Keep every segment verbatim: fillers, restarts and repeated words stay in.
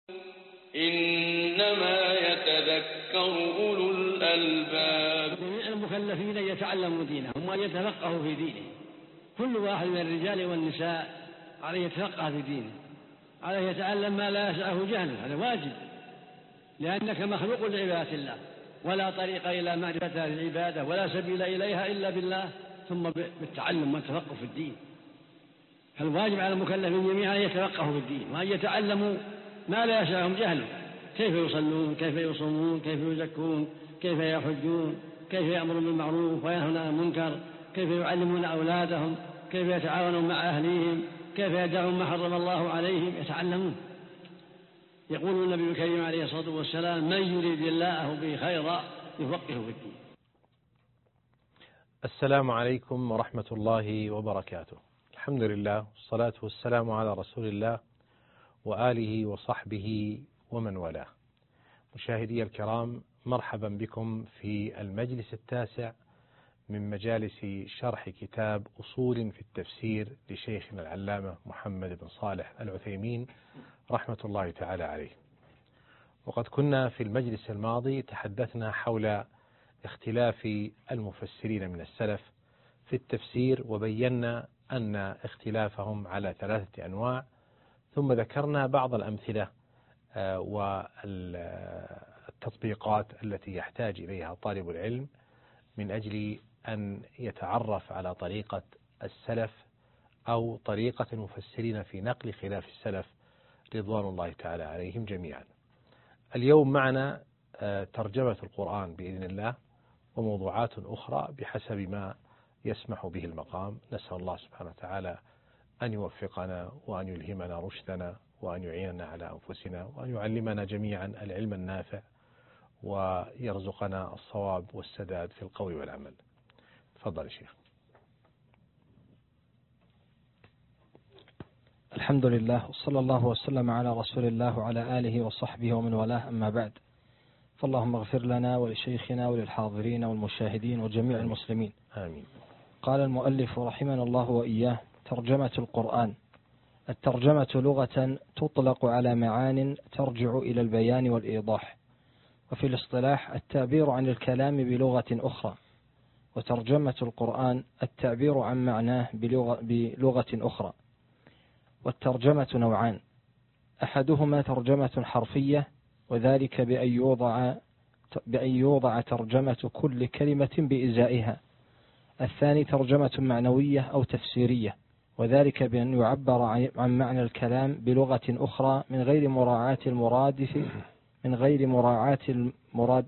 إنما يتذكر أولو الألباب. المكلفين يتعلموا دينهم وأن يتفقهوا في دينه. كل واحد من الرجال والنساء عليه يتفقه في دينه، عليه يتعلم ما لا يسعه جهله، هذا واجب، لأنك مخلوق لعبادة الله، ولا طريق إلى معرفة العبادة ولا سبيل إليها إلا بالله، ثم بالتعلم والتفقه في الدين. فالواجب على المكلفين جميعا أن يتفقهوا في الدين وأن يتعلموا ما لا يسعهم جهله، كيف يصلون، كيف يصومون، كيف يزكون، كيف يحجون، كيف يأمرون بالمعروف وينهون عن المنكر، كيف يعلمون أولادهم، كيف يتعاونون مع أهليهم، كيف يدعون ما حرم الله عليهم، يتعلمون. يقول النبي الكريم عليه الصلاة والسلام: من يريد الله به خيرا يفقهه في الدين. السلام عليكم ورحمة الله وبركاته. الحمد لله والصلاة والسلام على رسول الله وآله وصحبه ومن والاه. مشاهدي الكرام، مرحبا بكم في المجلس التاسع من مجالس شرح كتاب أصول في التفسير لشيخنا العلامة محمد بن صالح العثيمين رحمة الله تعالى عليه. وقد كنا في المجلس الماضي تحدثنا حول اختلاف المفسرين من السلف في التفسير، وبينا أن اختلافهم على ثلاثة أنواع، ثم ذكرنا بعض الأمثلة والتطبيقات التي يحتاج إليها طالب العلم من أجل أن يتعرف على طريقة السلف أو طريقة المفسرين في نقل خلاف السلف رضوان الله تعالى عليهم جميعا. اليوم معنا ترجمة القرآن بإذن الله وموضوعات أخرى بحسب ما يسمح به المقام. نسأل الله سبحانه وتعالى أن يوفقنا وأن يلهمنا رشدنا وأن يعيننا على أنفسنا وأن يعلمنا جميعا العلم النافع ويرزقنا الصواب والسداد في القول والعمل. تفضل يا شيخ. الحمد لله وصلى الله وسلم على رسول الله وعلى آله وصحبه ومن والاه، أما بعد، فاللهم اغفر لنا ولشيخنا وللحاضرين والمشاهدين وجميع المسلمين، آمين. قال المؤلف رحمنا الله وإياه: ترجمة القرآن. الترجمة لغة تطلق على معان ترجع إلى البيان والإيضاح، وفي الاصطلاح التعبير عن الكلام بلغة أخرى. وترجمة القرآن التعبير عن معناه بلغة, بلغة أخرى. والترجمة نوعان: أحدهما ترجمة حرفية، وذلك بأن يوضع, بأن يوضع ترجمة كل كلمة بإزائها. الثاني ترجمة معنوية أو تفسيرية، وذلك بأن يعبر عن معنى الكلام بلغة أخرى من غير مراعاة المراد من غير مراعاة المراد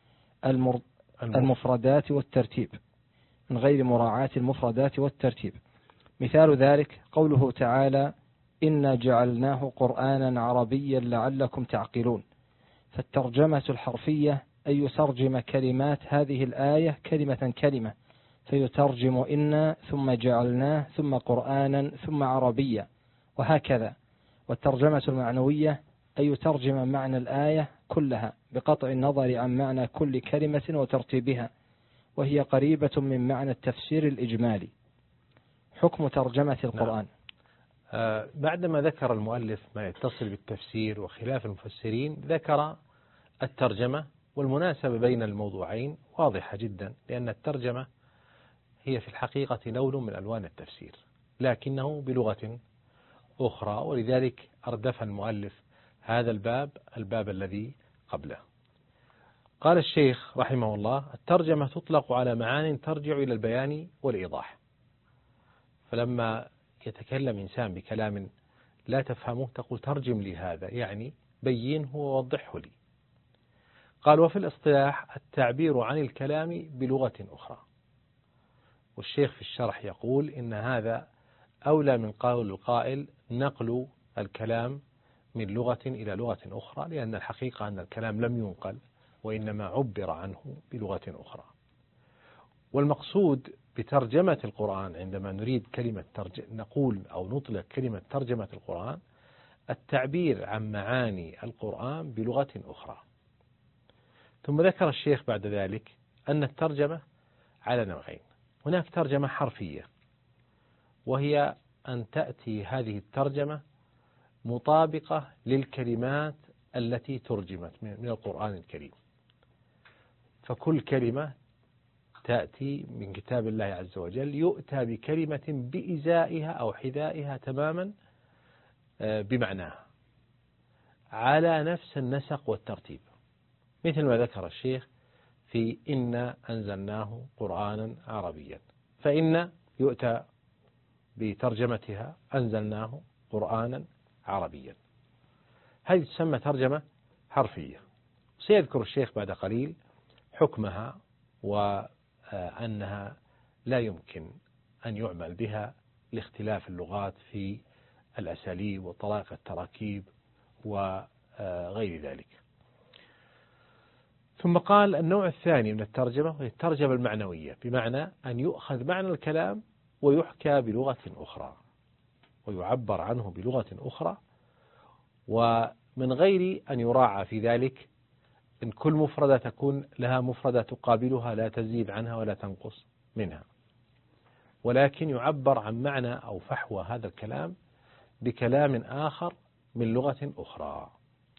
المفردات والترتيب من غير مراعاة المفردات والترتيب. مثال ذلك قوله تعالى: إنا جعلناه قرآنا عربيا لعلكم تعقلون. فالترجمة الحرفية أن يترجم كلمات هذه الآية كلمة كلمة، فيترجم إنا ثم جعلناه ثم قرآنا ثم عربيا، وهكذا. والترجمة المعنوية أن يترجم معنى الآية كلها بقطع النظر عن معنى كل كلمة وترتيبها، وهي قريبة من معنى التفسير الإجمالي. حكم ترجمة القرآن. نعم. آه بعدما ذكر المؤلف ما يتصل بالتفسير وخلاف المفسرين، ذكر الترجمة، والمناسبة بين الموضوعين واضحة جدا، لأن الترجمة هي في الحقيقة لون من ألوان التفسير، لكنه بلغة أخرى، ولذلك أردف المؤلف هذا الباب الباب الذي قبله. قال الشيخ رحمه الله: الترجمة تطلق على معان ترجع إلى البيان والإيضاح. فلما يتكلم إنسان بكلام لا تفهمه تقول: ترجم لي هذا، يعني بينه ووضحه لي. قال: وفي الاصطلاح التعبير عن الكلام بلغة أخرى. والشيخ في الشرح يقول إن هذا أولى من قول القائل نقل الكلام من لغة إلى لغة أخرى، لأن الحقيقة أن الكلام لم ينقل وإنما عبر عنه بلغة أخرى. والمقصود بترجمة القرآن عندما نريد كلمة ترج... نقول أو نطلق كلمة ترجمة القرآن التعبير عن معاني القرآن بلغة أخرى. ثم ذكر الشيخ بعد ذلك أن الترجمة على نوعين: هناك ترجمة حرفية، وهي أن تأتي هذه الترجمة مطابقة للكلمات التي ترجمت من القرآن الكريم، فكل كلمة تأتي من كتاب الله عز وجل يؤتى بكلمة بإزائها أو حذائها تماما بمعناها على نفس النسق والترتيب، مثل ما ذكر الشيخ في إنا أنزلناه قرآنا عربيا، فإن يؤتى بترجمتها أنزلناه قرآنا عربيا، هذه تسمى ترجمة حرفية. سيذكر الشيخ بعد قليل حكمها وأنها لا يمكن أن يعمل بها لاختلاف اللغات في الأساليب وطرائق التراكيب وغير ذلك. ثم قال النوع الثاني من الترجمة هي الترجمة المعنوية، بمعنى أن يؤخذ معنى الكلام ويحكى بلغة أخرى ويعبر عنه بلغة أخرى، ومن غير أن يراعى في ذلك إن كل مفردة تكون لها مفردة تقابلها لا تزيد عنها ولا تنقص منها، ولكن يعبر عن معنى أو فحوى هذا الكلام بكلام آخر من لغة أخرى.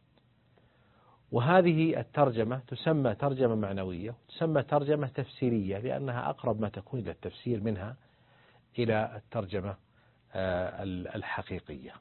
وهذه الترجمة تسمى ترجمة معنوية، تسمى ترجمة تفسيرية، لأنها أقرب ما تكون إلى التفسير منها إلى الترجمة الحقيقية.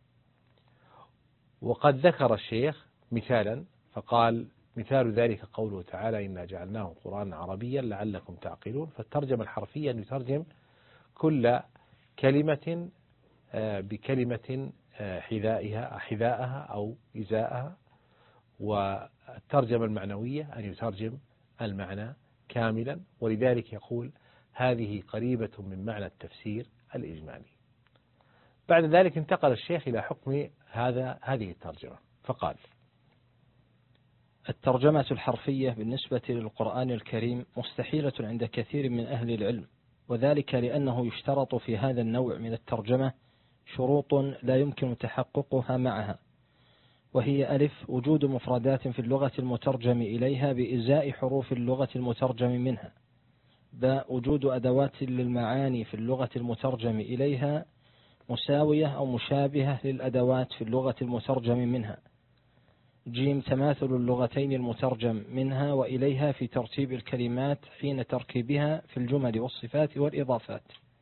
وقد ذكر الشيخ مثالا فقال مثال ذلك قوله تعالى إنا جعلناه قرآنا عربيا لعلكم تعقلون. فالترجمة الحرفية أن يترجم كل كلمة بكلمة حذائها حذاءها أو إزاءها، والترجمة المعنوية أن يترجم المعنى كاملا، ولذلك يقول هذه قريبة من معنى التفسير الإجمالي. بعد ذلك انتقل الشيخ إلى حكم هذا هذه الترجمة فقال: الترجمة الحرفية بالنسبة للقرآن الكريم مستحيلة عند كثير من أهل العلم، وذلك لأنه يشترط في هذا النوع من الترجمة شروط لا يمكن تحققها معها، وهي ألف وجود مفردات في اللغة المترجم إليها بإزاء حروف اللغة المترجم منها، باء وجود أدوات للمعاني في اللغة المترجم إليها مساوية أو مشابهة للأدوات في اللغة المترجم منها، جيم تماثل اللغتين المترجم منها وإليها في ترتيب الكلمات حين تركيبها في الجمل والصفات والإضافات.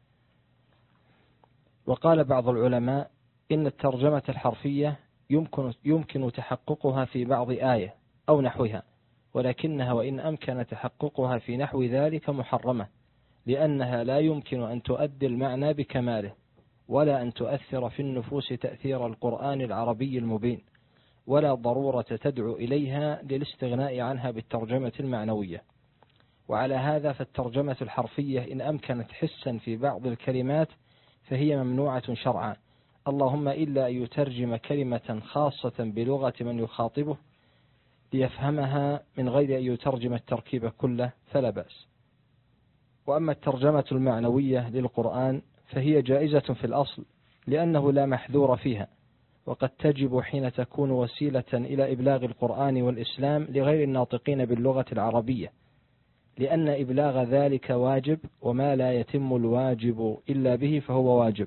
وقال بعض العلماء إن الترجمة الحرفية يمكن, يمكن تحققها في بعض آية أو نحوها، ولكنها وإن أمكن تحققها في نحو ذلك محرمة، لأنها لا يمكن أن تؤدي المعنى بكماله، ولا أن تؤثر في النفوس تأثير القرآن العربي المبين، ولا ضرورة تدعو إليها للاستغناء عنها بالترجمة المعنوية. وعلى هذا فالترجمة الحرفية إن أمكنت حسا في بعض الكلمات فهي ممنوعة شرعا، اللهم إلا أن يترجم كلمة خاصة بلغة من يخاطبه ليفهمها من غير أن يترجم التركيب كله فلا بأس. وأما الترجمة المعنوية للقرآن فهي جائزة في الأصل، لأنه لا محذور فيها، وقد تجب حين تكون وسيلة إلى إبلاغ القرآن والإسلام لغير الناطقين باللغة العربية، لأن إبلاغ ذلك واجب، وما لا يتم الواجب إلا به فهو واجب.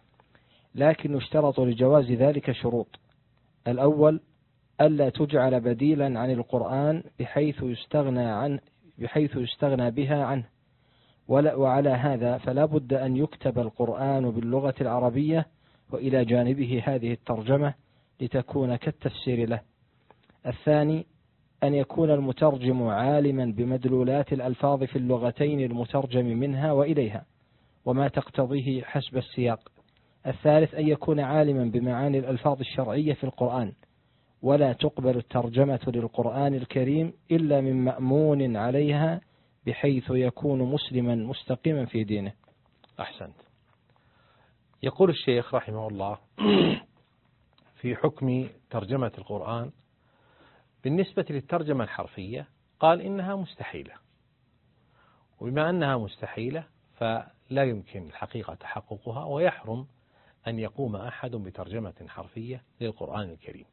لكن يشترط لجواز ذلك شروط: الأول ألا تجعل بديلا عن القرآن بحيث يستغنى عن بحيث يستغنى بها عنه، وعلى هذا فلا بد أن يكتب القرآن باللغة العربية وإلى جانبه هذه الترجمة لتكون كالتفسير له. الثاني أن يكون المترجم عالما بمدلولات الألفاظ في اللغتين المترجم منها وإليها وما تقتضيه حسب السياق. الثالث أن يكون عالما بمعاني الألفاظ الشرعية في القرآن، ولا تقبل الترجمة للقرآن الكريم إلا من مأمون عليها بحيث يكون مسلما مستقيما في دينه. أحسنت. يقول الشيخ رحمه الله في حكم ترجمة القرآن بالنسبة للترجمة الحرفية، قال إنها مستحيلة، وبما أنها مستحيلة فلا يمكن الحقيقة تحققها، ويحرم أن يقوم أحد بترجمة حرفية للقرآن الكريم.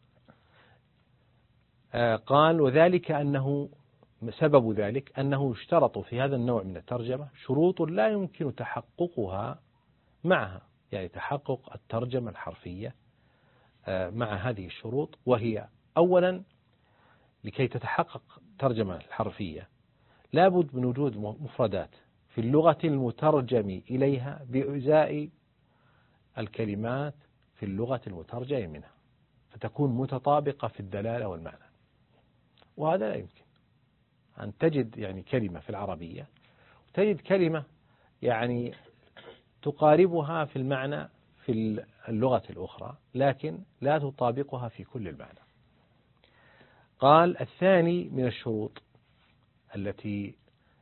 قال وذلك أنه سبب ذلك أنه يشترط في هذا النوع من الترجمة شروط لا يمكن تحققها معها، يعني تحقق الترجمة الحرفية مع هذه الشروط، وهي أولا لكي تتحقق ترجمة الحرفية لابد من وجود مفردات في اللغة المترجم إليها بإزاء الكلمات في اللغة المترجم منها، فتكون متطابقة في الدلالة والمعنى. وهذا لا يمكن أن تجد يعني كلمة في العربية وتجد كلمة يعني تقاربها في المعنى في اللغة الأخرى لكن لا تطابقها في كل المعنى. قال الثاني من الشروط التي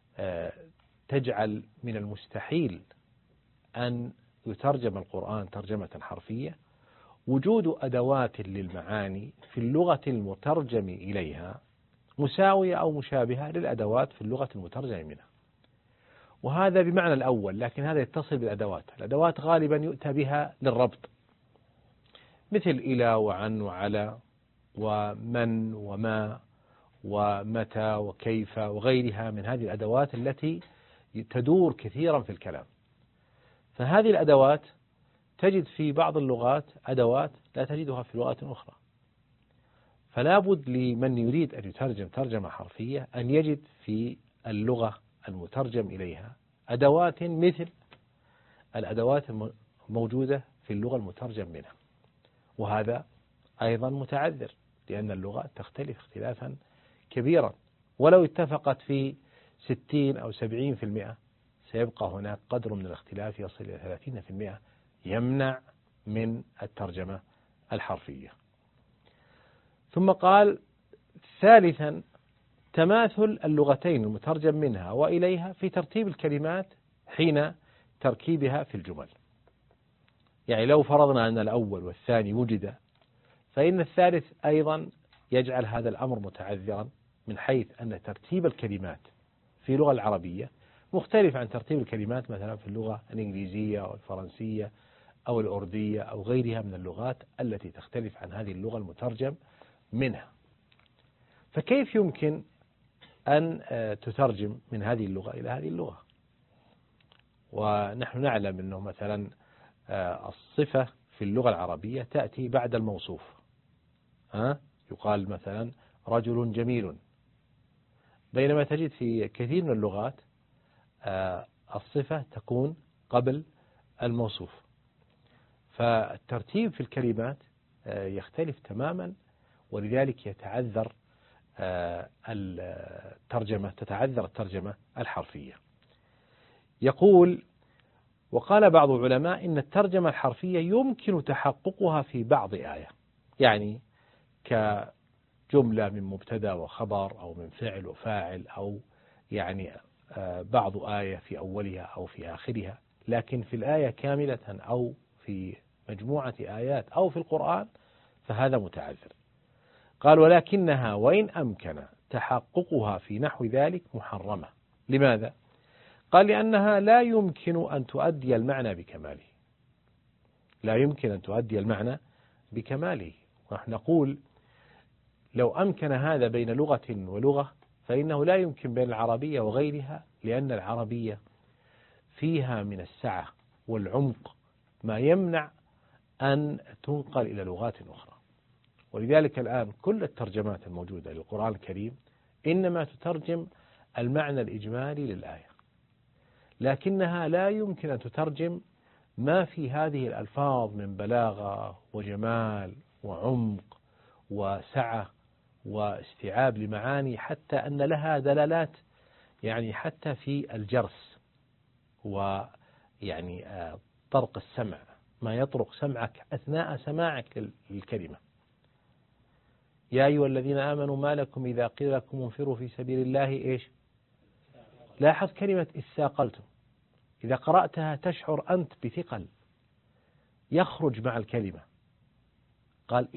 تجعل من المستحيل أن يترجم القرآن ترجمة حرفية وجود أدوات للمعاني في اللغة المترجم إليها مساوية أو مشابهة للأدوات في اللغة المترجم منها. وهذا بمعنى الأول، لكن هذا يتصل بالأدوات. الأدوات غالبا يؤتى بها للربط، مثل إلى وعن وعلى ومن وما ومتى وكيف وغيرها من هذه الأدوات التي تدور كثيرا في الكلام. فهذه الأدوات تجد في بعض اللغات أدوات لا تجدها في لغات أخرى، فلا بد لمن يريد أن يترجم ترجمة حرفية أن يجد في اللغة المترجم إليها أدوات مثل الأدوات الموجودة في اللغة المترجم منها. وهذا أيضا متعذر لأن اللغات تختلف اختلافا كبيرا، ولو اتفقت في ستين أو سبعين في المئة سيبقى هناك قدر من الاختلاف يصل إلى ثلاثين في المئة يمنع من الترجمة الحرفية. ثم قال ثالثا تماثل اللغتين المترجم منها وإليها في ترتيب الكلمات حين تركيبها في الجمل. يعني لو فرضنا أن الأول والثاني وجد، فإن الثالث أيضا يجعل هذا الأمر متعذرا، من حيث أن ترتيب الكلمات في اللغة العربية مختلف عن ترتيب الكلمات مثلا في اللغة الإنجليزية أو الفرنسية أو الأردية أو غيرها من اللغات التي تختلف عن هذه اللغة المترجم منها. فكيف يمكن أن تترجم من هذه اللغة إلى هذه اللغة؟ ونحن نعلم أنه مثلا الصفة في اللغة العربية تأتي بعد الموصوف. ها؟ يقال مثلا رجل جميل، بينما تجد في كثير من اللغات الصفة تكون قبل الموصوف. فالترتيب في الكلمات يختلف تماما، ولذلك يتعذر الترجمة تتعذر الترجمة الحرفية. يقول وقال بعض العلماء إن الترجمة الحرفية يمكن تحققها في بعض آية، يعني كجملة من مبتدأ وخبر أو من فعل وفاعل أو يعني بعض آية في أولها أو في آخرها، لكن في الآية كاملة أو في مجموعة آيات أو في القرآن فهذا متعذر. قال ولكنها وإن أمكن تحققها في نحو ذلك محرمة. لماذا؟ قال لأنها لا يمكن أن تؤدي المعنى بكماله، لا يمكن أن تؤدي المعنى بكماله. ونحن نقول لو أمكن هذا بين لغة ولغة فإنه لا يمكن بين العربية وغيرها، لأن العربية فيها من السعة والعمق ما يمنع أن تنقل إلى لغات أخرى. ولذلك الآن كل الترجمات الموجودة للقرآن الكريم إنما تترجم المعنى الإجمالي للآية، لكنها لا يمكن أن تترجم ما في هذه الألفاظ من بلاغة وجمال وعمق وسعة واستيعاب لمعاني، حتى أن لها دلالات يعني حتى في الجرس ويعني طرق السمع، ما يطرق سمعك أثناء سماعك للكلمة. يا أيها الذين آمنوا ما لكم إذا قيل لكم انفروا في سبيل الله إيش؟ لاحظ كلمة إثاقلتم، إذا قرأتها تشعر أنت بثقل يخرج مع الكلمة. قال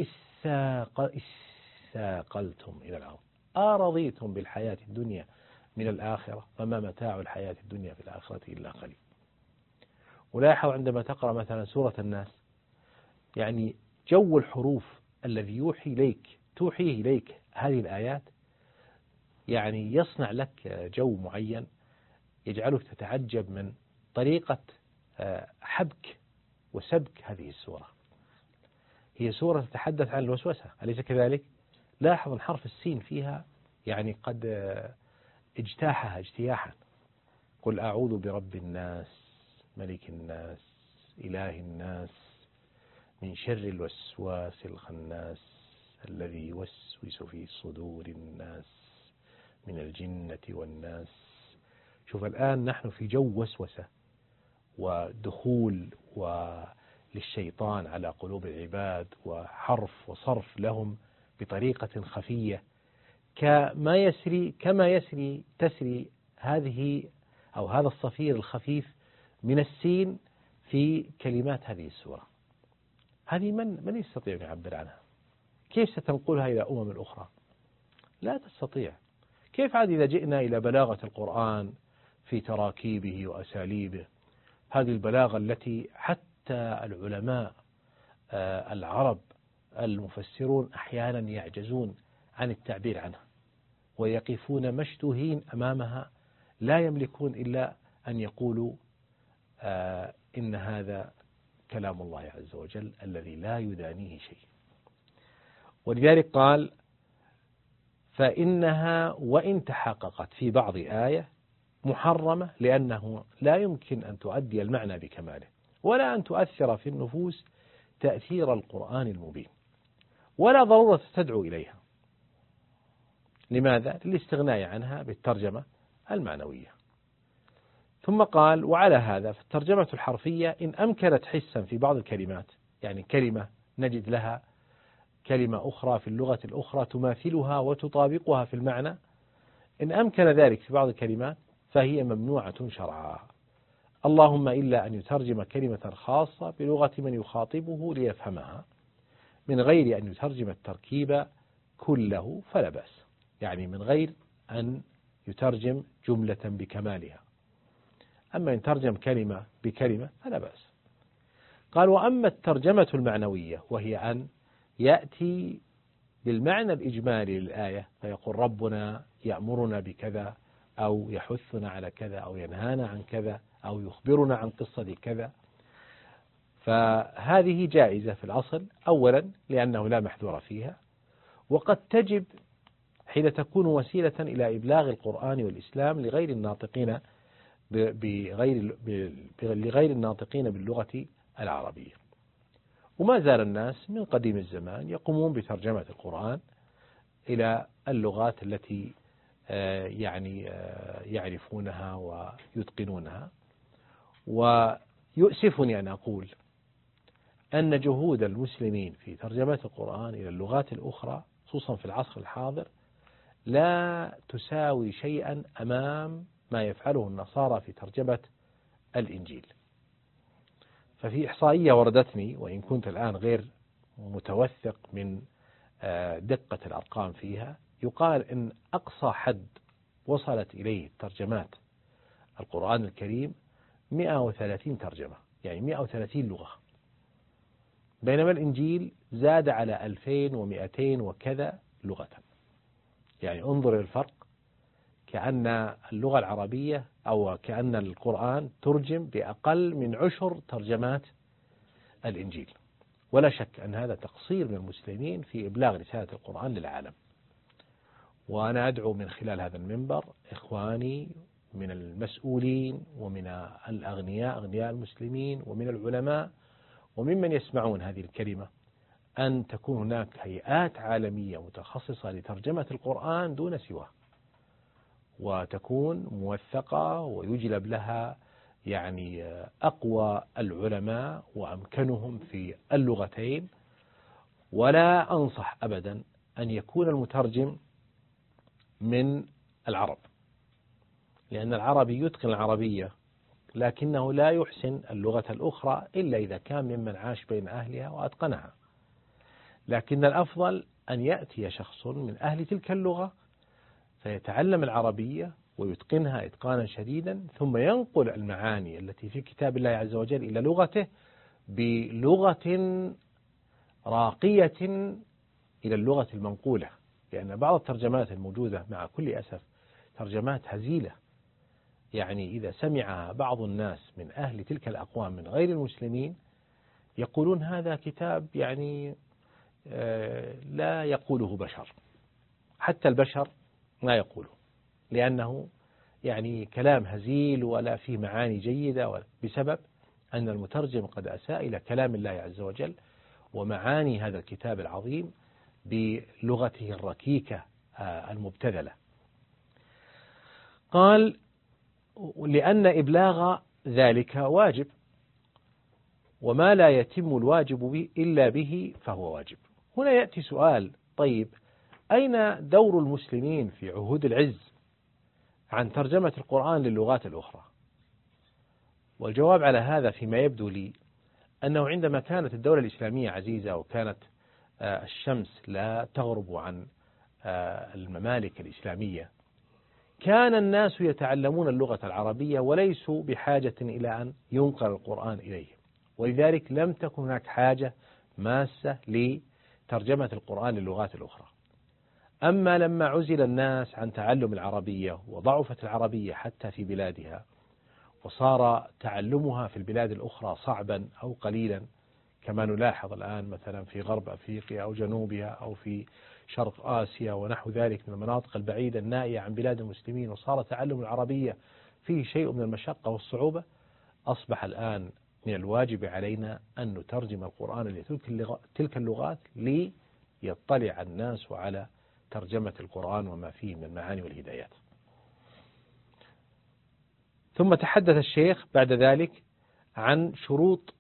إثاقلتم إلى الأرض أرضيتم بالحياة الدنيا من الآخرة فما متاع الحياة الدنيا في الآخرة إلا قليل. ولاحظ عندما تقرأ مثلا سورة الناس، يعني جو الحروف الذي يوحي إليك توحيه إليك هذه الآيات يعني يصنع لك جو معين يجعلك تتعجب من طريقة حبك وسبك هذه السورة. هي سورة تتحدث عن الوسوسة، أليس كذلك؟ لاحظ حرف السين فيها يعني قد اجتاحها اجتياحا. قل أعوذ برب الناس ملك الناس إله الناس من شر الوسواس الخناس الذي يوسوس في صدور الناس من الجنة والناس. شوف الآن نحن في جو وسوسة ودخول وللشيطان على قلوب العباد وحرف وصرف لهم بطريقة خفية كما يسري كما يسري تسري هذه أو هذا الصفير الخفيف من السين في كلمات هذه السورة. هذه من من يستطيع أن يعبر عنها؟ كيف ستنقلها إلى أمم الأخرى؟ لا تستطيع. كيف عاد إذا جئنا إلى بلاغة القرآن في تراكيبه وأساليبه، هذه البلاغة التي حتى العلماء العرب المفسرون أحيانا يعجزون عن التعبير عنها ويقفون مشتوهين أمامها، لا يملكون إلا أن يقولوا آه إن هذا كلام الله عز وجل الذي لا يدانيه شيء. ولذلك قال فإنها وإن تحققت في بعض آية محرمة، لأنه لا يمكن أن تؤدي المعنى بكماله ولا أن تؤثر في النفوس تأثير القرآن المبين، ولا ضرورة تدعو إليها. لماذا؟ للاستغناء عنها بالترجمة المعنوية. ثم قال وعلى هذا فالترجمة الحرفية إن أمكنت حسا في بعض الكلمات، يعني كلمة نجد لها كلمة أخرى في اللغة الأخرى تماثلها وتطابقها في المعنى، إن أمكن ذلك في بعض الكلمات فهي ممنوعة شرعا، اللهم إلا أن يترجم كلمة خاصة بلغة من يخاطبه ليفهمها من غير أن يترجم التركيب كله فلا بأس، يعني من غير أن يترجم جملة بكمالها. أما إن ترجم كلمة بكلمة فلا بأس. قال وأما الترجمة المعنوية وهي أن يأتي بالمعنى الإجمالي للآية فيقول ربنا يأمرنا بكذا أو يحثنا على كذا أو ينهانا عن كذا أو يخبرنا عن قصة كذا، فهذه جائزة في الأصل، أولا لأنه لا محذور فيها، وقد تجب حين تكون وسيلة إلى إبلاغ القرآن والإسلام لغير الناطقين بغير لغير الناطقين باللغة العربية. وما زال الناس من قديم الزمان يقومون بترجمة القرآن إلى اللغات التي يعني يعرفونها ويتقنونها. ويؤسفني أن أقول أن جهود المسلمين في ترجمة القرآن إلى اللغات الأخرى خصوصا في العصر الحاضر لا تساوي شيئا أمام ما يفعله النصارى في ترجمة الإنجيل. ففي إحصائية وردتني وإن كنت الآن غير متوثق من دقة الأرقام فيها، يقال إن أقصى حد وصلت إليه ترجمات القرآن الكريم مئة وثلاثين ترجمة، يعني مئة وثلاثين لغة، بينما الإنجيل زاد على ألفين ومئتين وكذا لغة. يعني انظر الفرق، كأن اللغة العربية أو كأن القرآن ترجم بأقل من عشر ترجمات الإنجيل. ولا شك أن هذا تقصير من المسلمين في إبلاغ رسالة القرآن للعالم. وأنا أدعو من خلال هذا المنبر إخواني من المسؤولين ومن الأغنياء أغنياء المسلمين ومن العلماء وممن يسمعون هذه الكلمة أن تكون هناك هيئات عالمية متخصصة لترجمة القرآن دون سواه، وتكون موثقة ويجلب لها يعني أقوى العلماء وأمكنهم في اللغتين. ولا أنصح أبدا أن يكون المترجم من العرب، لأن العربي يتقن العربية لكنه لا يحسن اللغة الأخرى إلا إذا كان ممن عاش بين أهلها وأتقنها. لكن الأفضل أن يأتي شخص من أهل تلك اللغة فيتعلم العربية ويتقنها إتقانا شديدا، ثم ينقل المعاني التي في كتاب الله عز وجل إلى لغته بلغة راقية إلى اللغة المنقولة. لأن بعض الترجمات الموجودة مع كل أسف ترجمات هزيلة، يعني إذا سمعها بعض الناس من أهل تلك الأقوام من غير المسلمين يقولون هذا كتاب يعني لا يقوله بشر، حتى البشر ما يقوله، لأنه يعني كلام هزيل ولا فيه معاني جيدة، بسبب أن المترجم قد أساء إلى كلام الله عز وجل ومعاني هذا الكتاب العظيم بلغته الركيكة المبتذلة. قال: لأن إبلاغ ذلك واجب، وما لا يتم الواجب به إلا به فهو واجب. هنا يأتي سؤال: طيب أين دور المسلمين في عهود العز عن ترجمة القرآن للغات الأخرى؟ والجواب على هذا فيما يبدو لي أنه عندما كانت الدولة الإسلامية عزيزة وكانت الشمس لا تغرب عن الممالك الإسلامية، كان الناس يتعلمون اللغة العربية وليسوا بحاجة إلى أن ينقل القرآن إليهم، ولذلك لم تكن هناك حاجة ماسة لترجمة القرآن للغات الأخرى. أما لما عزل الناس عن تعلم العربية وضعفت العربية حتى في بلادها، وصار تعلمها في البلاد الأخرى صعبا أو قليلا، كما نلاحظ الآن مثلا في غرب أفريقيا أو جنوبها أو في شرق آسيا ونحو ذلك من المناطق البعيدة النائية عن بلاد المسلمين، وصار تعلم العربية فيه شيء من المشقة والصعوبة، أصبح الآن من الواجب علينا أن نترجم القرآن لتلك اللغات ليطلع الناس على ترجمة القرآن وما فيه من المعاني والهدايات. ثم تحدث الشيخ بعد ذلك عن شروط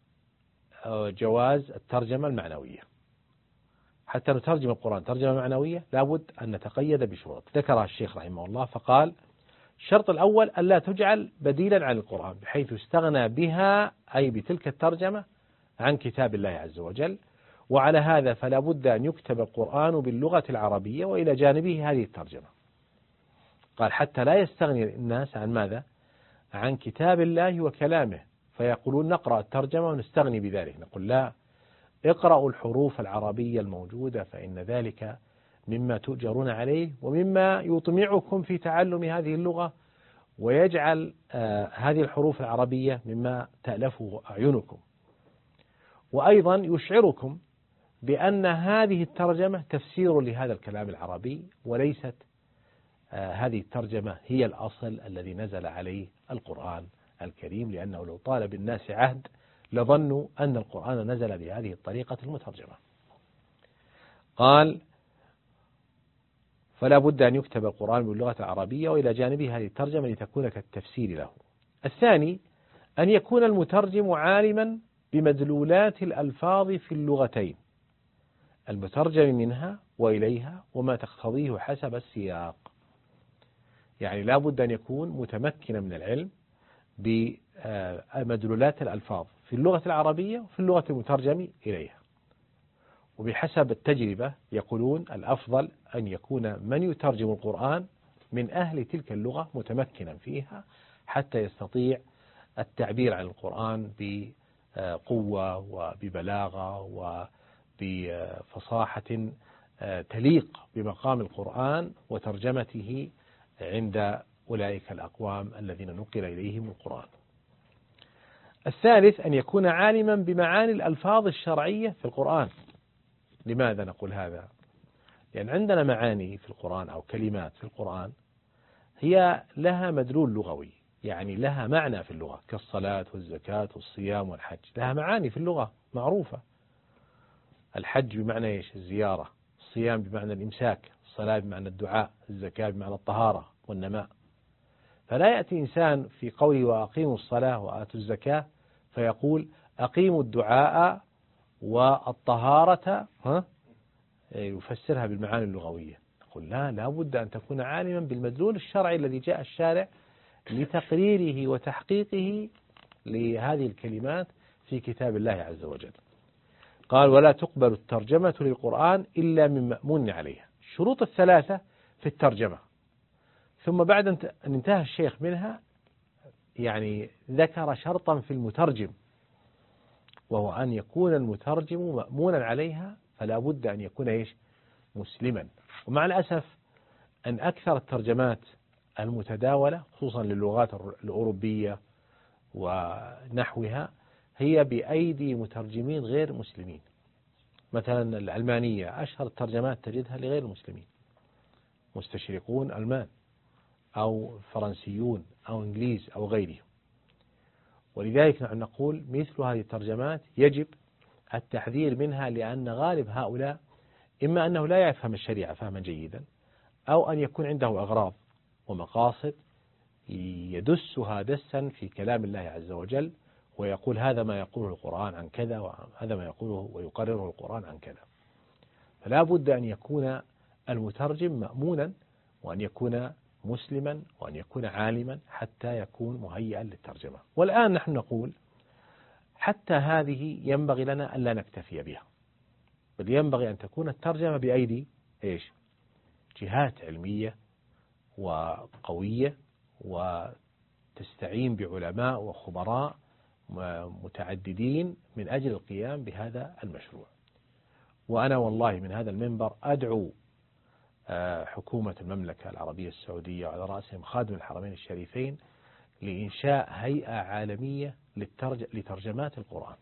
جواز الترجمة المعنوية. حتى نترجم القرآن ترجمة معنوية لابد أن نتقيد بشروط ذكرها الشيخ رحمه الله، فقال: الشرط الأول ألا تجعل بديلا عن القرآن، بحيث يستغنى بها أي بتلك الترجمة عن كتاب الله عز وجل. وعلى هذا فلا بد أن يكتب القرآن باللغة العربية وإلى جانبه هذه الترجمة. قال: حتى لا يستغني الناس عن ماذا؟ عن كتاب الله وكلامه، فيقولون نقرأ الترجمة ونستغني بذلك. نقول: لا، اقرأوا الحروف العربية الموجودة، فإن ذلك مما تؤجرون عليه ومما يطمعكم في تعلم هذه اللغة، ويجعل آه هذه الحروف العربية مما تألفه أعينكم، وأيضا يشعركم بأن هذه الترجمة تفسير لهذا الكلام العربي، وليست آه هذه الترجمة هي الأصل الذي نزل عليه القرآن الكريم، لأنه لو طال بالناس عهد لظنوا أن القرآن نزل بهذه الطريقة المترجمة. قال: فلا بد أن يكتب القرآن باللغة العربية وإلى جانبه هذه الترجمة لتكون كالتفسير له. الثاني أن يكون المترجم عالما بمدلولات الألفاظ في اللغتين، المترجم منها وإليها وما تقتضيه حسب السياق. يعني لا بد أن يكون متمكنا من العلم بمدلولات الألفاظ في اللغة العربية وفي اللغة المترجم إليها. وبحسب التجربة يقولون الأفضل أن يكون من يترجم القرآن من أهل تلك اللغة متمكنا فيها، حتى يستطيع التعبير عن القرآن بقوة وببلاغة وبفصاحة تليق بمقام القرآن وترجمته عند أولئك الأقوام الذين نقل إليهم القرآن. الثالث أن يكون عالما بمعاني الألفاظ الشرعية في القرآن. لماذا نقول هذا؟ لأن عندنا معاني في القرآن أو كلمات في القرآن هي لها مدلول لغوي، يعني لها معنى في اللغة، كالصلاة والزكاة والصيام والحج، لها معاني في اللغة معروفة. الحج بمعنى إيش؟ الزيارة، الصيام بمعنى الإمساك، الصلاة بمعنى الدعاء، الزكاة بمعنى الطهارة والنماء. فلا يأتي إنسان في قوله وأقيموا الصلاة وآتوا الزكاة فيقول أقيموا الدعاء والطهارة ها يفسرها بالمعاني اللغوية. نقول لا، لا بد أن تكون عالما بالمدلول الشرعي الذي جاء الشارع لتقريره وتحقيقه لهذه الكلمات في كتاب الله عز وجل. قال: ولا تقبل الترجمة للقرآن إلا من مأمون عليها. الشروط الثلاثة في الترجمة. ثم بعد أن انتهى الشيخ منها يعني ذكر شرطا في المترجم، وهو أن يكون المترجم مأمونا عليها، فلا بد أن يكون إيش؟ مسلما. ومع الأسف أن أكثر الترجمات المتداولة خصوصا للغات الأوروبية ونحوها هي بأيدي مترجمين غير مسلمين، مثلا العلمانية أشهر الترجمات تجدها لغير المسلمين، مستشرقون ألمان أو فرنسيون أو إنجليز أو غيرهم. ولذلك نحن نقول مثل هذه الترجمات يجب التحذير منها، لأن غالب هؤلاء إما أنه لا يفهم الشريعة فهما جيدا، أو أن يكون عنده أغراض ومقاصد يدسها دسا في كلام الله عز وجل، ويقول هذا ما يقوله القرآن عن كذا وهذا ما يقوله ويقرره القرآن عن كذا. فلا بد أن يكون المترجم مأمونا، وأن يكون مسلما، وأن يكون عالما حتى يكون مهيئا للترجمة. والآن نحن نقول حتى هذه ينبغي لنا ألا نكتفي بها، بل ينبغي أن تكون الترجمة بأيدي إيش؟ جهات علمية وقوية، وتستعين بعلماء وخبراء متعددين من أجل القيام بهذا المشروع. وأنا والله من هذا المنبر أدعو حكومة المملكة العربية السعودية وعلى رأسهم خادم الحرمين الشريفين لإنشاء هيئة عالمية لترجمات القرآن.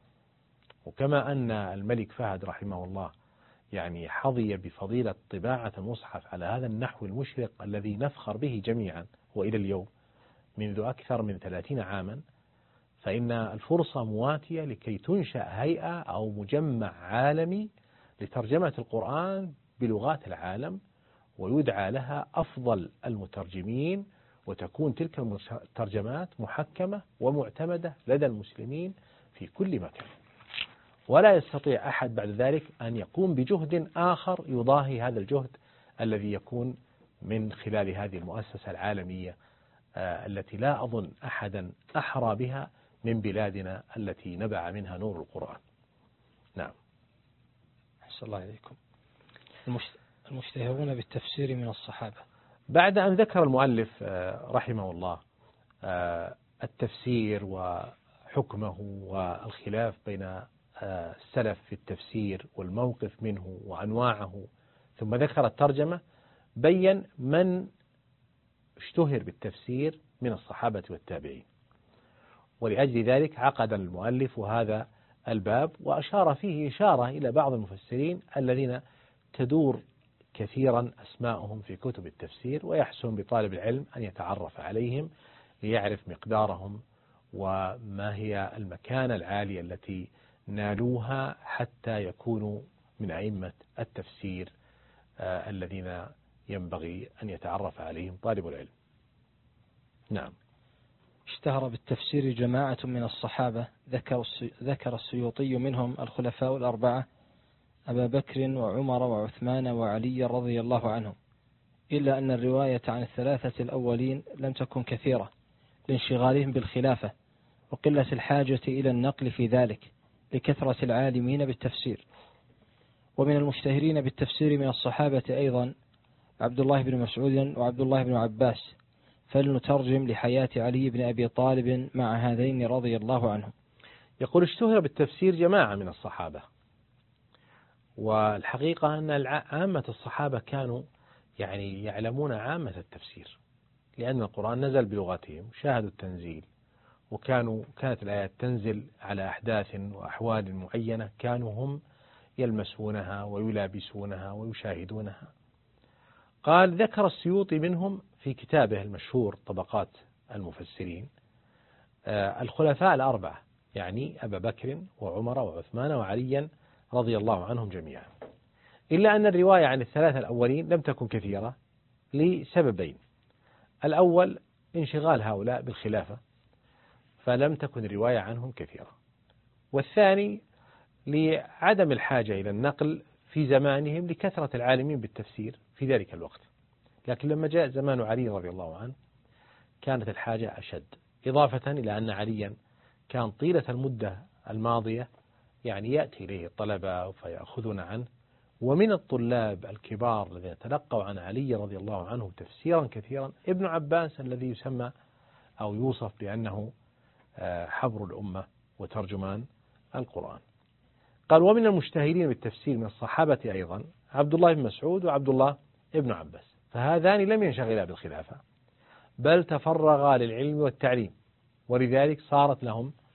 وكما أن الملك فهد رحمه الله يعني حظي بفضيلة طباعة المصحف على هذا النحو المشرق الذي نفخر به جميعا وإلى اليوم منذ أكثر من ثلاثين عاما، فإن الفرصة مواتية لكي تنشأ هيئة أو مجمع عالمي لترجمة القرآن بلغات العالم، ويدعى لها أفضل المترجمين، وتكون تلك الترجمات محكمة ومعتمدة لدى المسلمين في كل مكان. ولا يستطيع أحد بعد ذلك أن يقوم بجهد آخر يضاهي هذا الجهد الذي يكون من خلال هذه المؤسسة العالمية التي لا أظن أحدا أحرى بها من بلادنا التي نبع منها نور القرآن. نعم. أحسن الله إليكم. المشتهرون بالتفسير من الصحابة. بعد أن ذكر المؤلف رحمه الله التفسير وحكمه والخلاف بين السلف في التفسير والموقف منه وأنواعه، ثم ذكر الترجمة، بين من اشتهر بالتفسير من الصحابة والتابعين. ولأجل ذلك عقد المؤلف هذا الباب وأشار فيه إشارة إلى بعض المفسرين الذين تدور كثيرا أسماءهم في كتب التفسير، ويحسن بطالب العلم أن يتعرف عليهم ليعرف مقدارهم وما هي المكانة العالية التي نالوها حتى يكونوا من أئمة التفسير آه الذين ينبغي أن يتعرف عليهم طالب العلم. نعم. اشتهر بالتفسير جماعة من الصحابة، ذكر ذكر السيوطي منهم الخلفاء الأربعة أبا بكر وعمر وعثمان وعلي رضي الله عنهم، إلا أن الرواية عن الثلاثة الأولين لم تكن كثيرة لانشغالهم بالخلافة وقلة الحاجة إلى النقل في ذلك لكثرة العالمين بالتفسير. ومن المشتهرين بالتفسير من الصحابة أيضا عبد الله بن مسعود وعبد الله بن عباس، فلنترجم لحياة علي بن أبي طالب مع هذين رضي الله عنهم. يقول اشتهر بالتفسير جماعة من الصحابة، والحقيقة أن عامة الصحابة كانوا يعني يعلمون عامة التفسير، لأن القرآن نزل بلغتهم، شاهدوا التنزيل، وكانوا كانت الآيات تنزل على أحداث وأحوال معينة كانوا هم يلمسونها ويلابسونها ويشاهدونها. قال ذكر السيوطي منهم في كتابه المشهور طبقات المفسرين آه الخلفاء الأربعة، يعني أبا بكر وعمر وعثمان وعليا رضي الله عنهم جميعا، إلا أن الرواية عن الثلاثة الأولين لم تكن كثيرة لسببين: الأول انشغال هؤلاء بالخلافة فلم تكن الرواية عنهم كثيرة، والثاني لعدم الحاجة إلى النقل في زمانهم لكثرة العالمين بالتفسير في ذلك الوقت. لكن لما جاء زمان علي رضي الله عنه كانت الحاجة أشد، إضافة إلى أن عليا كان طيلة المدة الماضية يعني يأتي إليه الطلبة فيأخذون عنه، ومن الطلاب الكبار الذين تلقوا عن علي رضي الله عنه تفسيرا كثيرا ابن عباس الذي يسمى أو يوصف بأنه حبر الأمة وترجمان القرآن. قال ومن المشتهرين بالتفسير من الصحابة أيضا عبد الله بن مسعود وعبد الله بن عباس، فهذان لم ينشغلا بالخلافة بل تفرغا للعلم والتعليم، ولذلك صارت لهم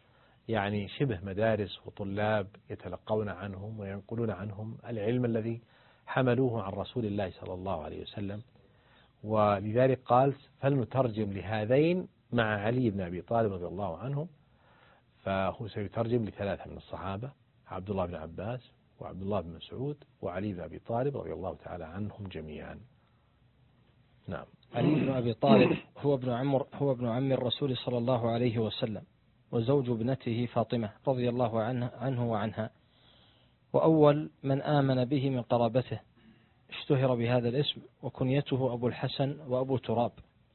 يعني شبه مدارس وطلاب يتلقون عنهم وينقلون عنهم العلم الذي حملوه عن رسول الله صلى الله عليه وسلم. ولذلك قال فلنترجم لهذين مع علي بن أبي طالب رضي الله عنه، فهو سيترجم لثلاثة من الصحابة: عبد الله بن عباس وعبد الله بن مسعود وعلي بن أبي طالب رضي الله تعالى عنهم جميعا. نعم. علي بن أبي طالب هو ابن عمر هو ابن عم الرسول صلى الله عليه وسلم، وزوج ابنته فاطمة رضي الله عنه, عنه وعنها، وأول من آمن به من قرابته، اشتهر بهذا الاسم، وكنيته أبو الحسن وأبو تراب.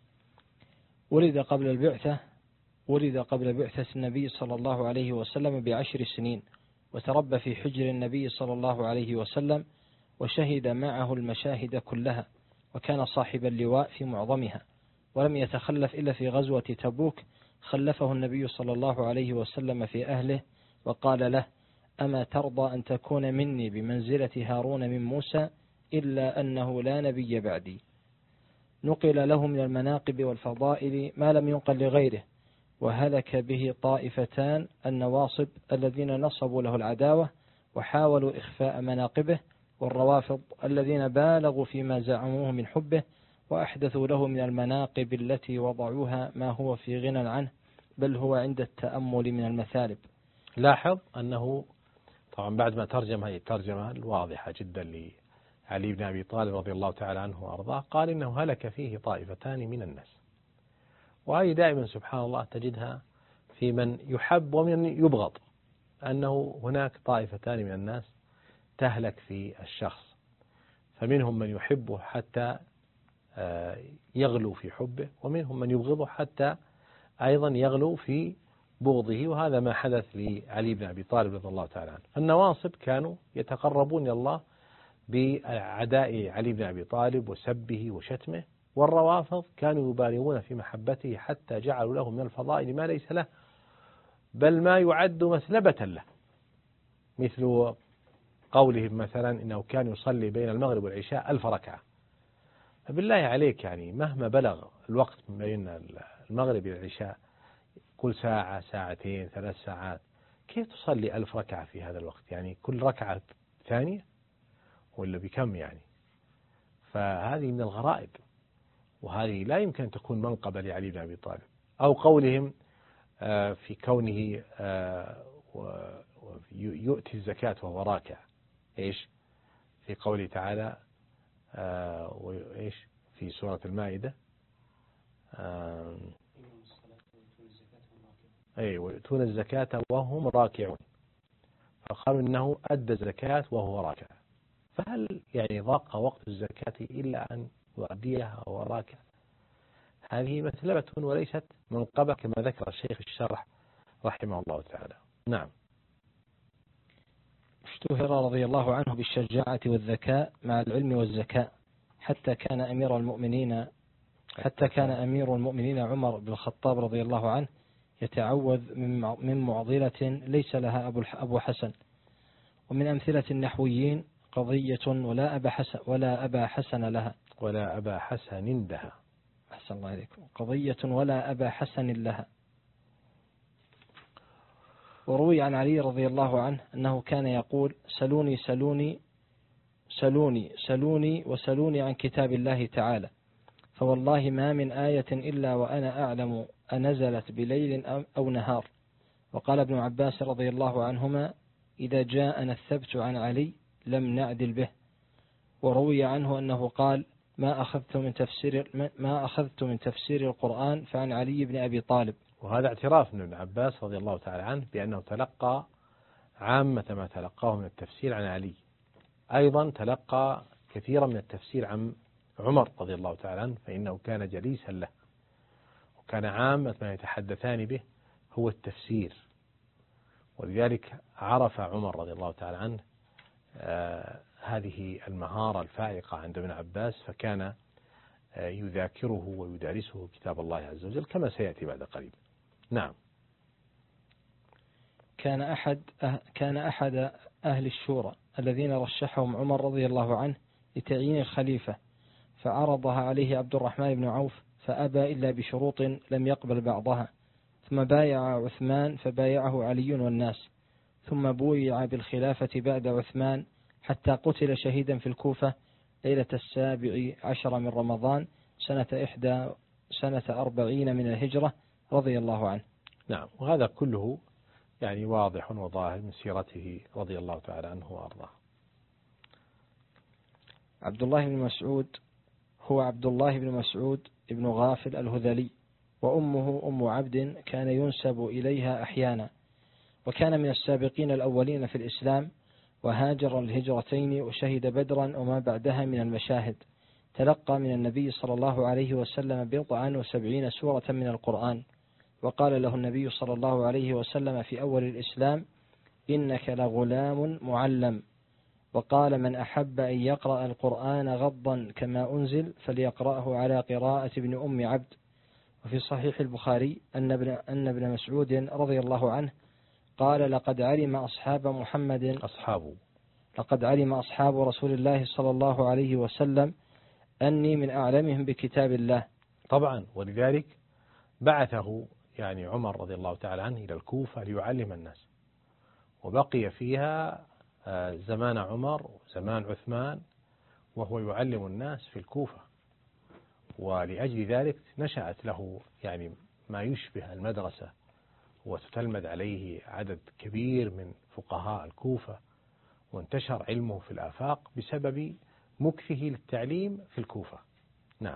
ولد قبل البعثة ولد قبل بعثة النبي صلى الله عليه وسلم بعشر سنين، وتربى في حجر النبي صلى الله عليه وسلم، وشهد معه المشاهد كلها، وكان صاحب اللواء في معظمها، ولم يتخلف إلا في غزوة تبوك، خلفه النبي صلى الله عليه وسلم في أهله وقال له: أما ترضى أن تكون مني بمنزلة هارون من موسى، إلا أنه لا نبي بعدي. نقل له من المناقب والفضائل ما لم ينقل لغيره، وهلك به طائفتان النواصب الذين نصبوا له العداوة وحاولوا إخفاء مناقبه، والروافض الذين بالغوا فيما زعموه من حبه وأحدثوا له من المناقب التي وضعوها ما هو في غنى عنه، بل هو عند التأمل من المثالب. لاحظ أنه طبعا بعد ما ترجم هذه الترجمة الواضحة جدا لعلي بن أبي طالب رضي الله تعالى عنه وأرضاه، قال إنه هلك فيه طائفتان من الناس. وهي دائما سبحان الله تجدها في من يحب ومن يبغض، أنه هناك طائفتان من الناس تهلك في الشخص، فمنهم من يحبه حتى يغلو في حبه، ومنهم من يبغضه حتى أيضا يغلو في بغضه، وهذا ما حدث لعلي بن أبي طالب رضي الله تعالى عنه. النواصب كانوا يتقربون إلى الله بعداء علي بن أبي طالب وسبه وشتمه، والروافض كانوا يبالغون في محبته حتى جعلوا له من الفضائل ما ليس له، بل ما يعد مثلبة له، مثل قولهم مثلا إنه كان يصلي بين المغرب والعشاء ألف ركعة. فبالله عليك يعني مهما بلغ الوقت بين المغرب والعشاء، كل ساعة ساعتين ثلاث ساعات، كيف تصلي ألف ركعة في هذا الوقت؟ يعني كل ركعة ثانية ولا بكم يعني؟ فهذه من الغرائب، وهذه لا يمكن أن تكون منقبة لعلي بن أبي طالب. أو قولهم في كونه يؤتي الزكاة وهو راكع، إيش في قوله تعالى وإيش في سورة المائدة، أي ويؤتون الزكاة وهم راكعون، فقالوا إنه أدى الزكاة وهو راكع. فهل يعني ضاق وقت الزكاة إلا أن يؤديها وهو راكع؟ هذه مثلبة وليست منقبة كما ذكر الشيخ الشرح رحمه الله تعالى. نعم. اشتهر رضي الله عنه بالشجاعة والذكاء مع العلم والزكاء، حتى كان أمير المؤمنين حتى كان أمير المؤمنين عمر بن الخطاب رضي الله عنه يتعوذ من معضلة ليس لها أبو حسن. ومن أمثلة النحويين قضية ولا أبا حسن ولا أبا حسن لها ولا أبا حسن لها أحسن الله عليكم قضية ولا أبا حسن لها. وروي عن علي رضي الله عنه أنه كان يقول: سلوني سلوني سلوني سلوني وسلوني عن كتاب الله تعالى، فوالله ما من آية إلا وأنا أعلم أنزلت بليل أو نهار. وقال ابن عباس رضي الله عنهما: إذا جاءنا الثبت عن علي لم نعدل به. وروي عنه أنه قال: ما أخذت من تفسير ما أخذت من تفسير القرآن فعن علي بن أبي طالب. وهذا اعتراف من ابن عباس رضي الله تعالى عنه بأنه تلقى عامة ما تلقاه من التفسير عن علي. أيضا تلقى كثيرا من التفسير عن عمر رضي الله تعالى عنه، فإنه كان جليسا له، وكان عامة ما يتحدثان به هو التفسير. ولذلك عرف عمر رضي الله تعالى عنه آه هذه المهارة الفائقة عند ابن عباس، فكان آه يذاكره ويدارسه كتاب الله عز وجل كما سيأتي بعد قليل. نعم. كان أحد أه كان أحد أهل الشورى الذين رشحهم عمر رضي الله عنه لتعيين الخليفة، فعرضها عليه عبد الرحمن بن عوف فأبى إلا بشروط لم يقبل بعضها، ثم بايع عثمان فبايعه علي والناس، ثم بويع بالخلافة بعد عثمان حتى قتل شهيدا في الكوفة ليلة السابع عشر من رمضان سنة إحدى سنة أربعين من الهجرة رضي الله عنه. نعم، وهذا كله يعني واضح وظاهر من سيرته رضي الله تعالى عنه وأرضاه. عبد الله بن مسعود هو عبد الله بن مسعود ابن غافل الهذلي، وأمه أم عبد كان ينسب إليها أحيانا، وكان من السابقين الأولين في الإسلام، وهاجر الهجرتين وشهد بدرا وما بعدها من المشاهد. تلقى من النبي صلى الله عليه وسلم بضعا وسبعين سورة من القرآن، وقال له النبي صلى الله عليه وسلم في أول الإسلام: إنك لغلام معلم. وقال: من أحب أن يقرأ القرآن غضا كما أنزل فليقرأه على قراءة ابن أم عبد. وفي صحيح البخاري أن ابن, أن ابن مسعود رضي الله عنه قال: لقد علم أصحاب محمد أصحابه لقد علم أصحاب رسول الله صلى الله عليه وسلم أني من أعلمهم بكتاب الله. طبعا، ولذلك بعثه يعني عمر رضي الله تعالى عنه إلى الكوفة ليعلم الناس، وبقي فيها زمان عمر وزمان عثمان وهو يعلم الناس في الكوفة، ولأجل ذلك نشأت له يعني ما يشبه المدرسة، وتتلمذ عليه عدد كبير من فقهاء الكوفة، وانتشر علمه في الآفاق بسبب مكثه للتعليم في الكوفة. نعم.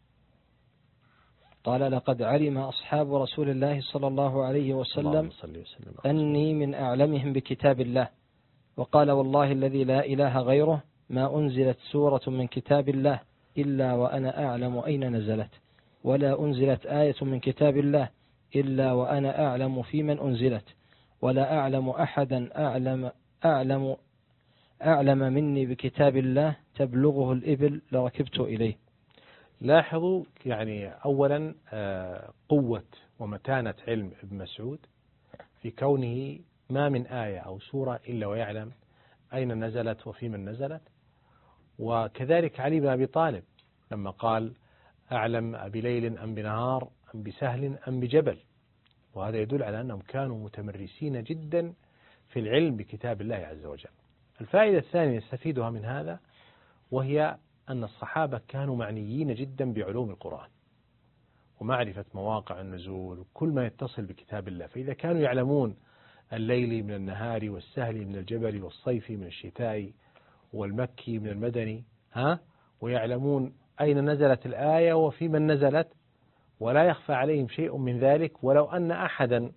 قال: لقد علم أصحاب رسول الله صلى الله عليه وسلم أني من أعلمهم بكتاب الله. وقال: والله الذي لا إله غيره ما أنزلت سورة من كتاب الله إلا وأنا أعلم أين نزلت، ولا أنزلت آية من كتاب الله إلا وأنا أعلم في من أنزلت، ولا أعلم أحدا أعلم أعلم أعلم مني بكتاب الله تبلغه الإبل لركبت إليه. لاحظوا يعني أولا قوة ومتانة علم ابن مسعود في كونه ما من آية أو سورة إلا ويعلم أين نزلت وفي من نزلت. وكذلك علي بن أبي طالب لما قال: أعلم بليل أم بنهار أم بسهل أم بجبل، وهذا يدل على أنهم كانوا متمرسين جدا في العلم بكتاب الله عز وجل. الفائدة الثانية نستفيدها من هذا، وهي أن الصحابة كانوا معنيين جدا بعلوم القرآن ومعرفة مواقع النزول وكل ما يتصل بكتاب الله، فإذا كانوا يعلمون الليل من النهار والسهل من الجبل والصيف من الشتاء والمكي من المدني ها ويعلمون أين نزلت الآية وفي من نزلت، ولا يخفى عليهم شيء من ذلك، ولو أن أحدا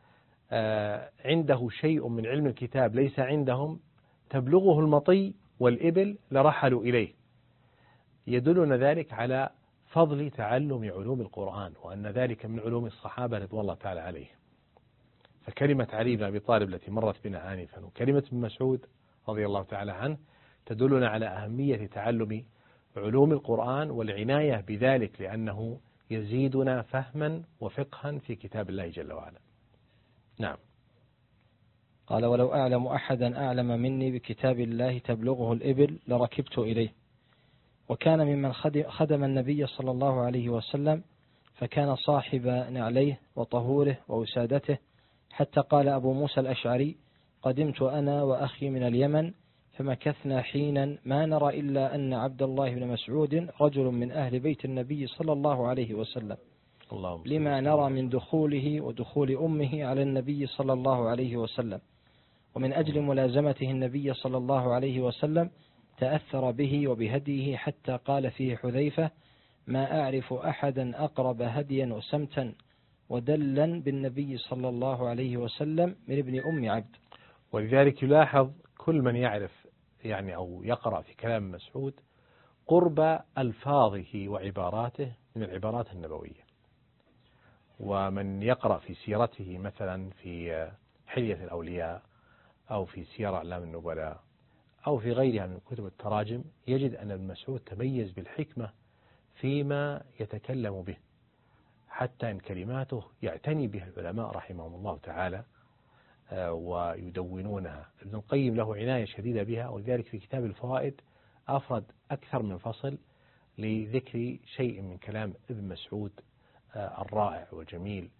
عنده شيء من علم الكتاب ليس عندهم تبلغه المطي والإبل لرحلوا إليه، يدلنا ذلك على فضل تعلم علوم القرآن، وأن ذلك من علوم الصحابة رضوان الله تعالى عليهم. فكلمة علي بن أبي طالب التي مرت بنا آنفا وكلمة ابن مسعود رضي الله تعالى عنه تدلنا على أهمية تعلم علوم القرآن والعناية بذلك، لأنه يزيدنا فهما وفقها في كتاب الله جل وعلا. نعم. قال: ولو أعلم أحدا أعلم مني بكتاب الله تبلغه الإبل لركبت إليه. وكان ممن خدم النبي صلى الله عليه وسلم، فكان صاحب نعليه وطهوره ووسادته، حتى قال أبو موسى الأشعري: قدمت أنا وأخي من اليمن فمكثنا حينا ما نرى إلا أن عبد الله بن مسعود رجل من أهل بيت النبي صلى الله عليه وسلم، لما نرى من دخوله ودخول أمه على النبي صلى الله عليه وسلم. ومن أجل ملازمته النبي صلى الله عليه وسلم تأثر به وبهديه، حتى قال فيه حذيفة: ما أعرف أحدا أقرب هديا وسمتا ودلا بالنبي صلى الله عليه وسلم من ابن أم عبد. ولذلك يلاحظ كل من يعرف يعني أو يقرأ في كلام مسعود قرب ألفاظه وعباراته من العبارات النبوية. ومن يقرأ في سيرته مثلا في حلية الأولياء أو في سير أعلام النبلاء أو في غيرها من كتب التراجم يجد أن ابن مسعود تميز بالحكمة فيما يتكلم به، حتى إن كلماته يعتني بها العلماء رحمهم الله تعالى ويدونونها. ابن القيم له عناية شديدة بها، ولذلك في كتاب الفوائد أفرد أكثر من فصل لذكر شيء من كلام ابن مسعود الرائع والجميل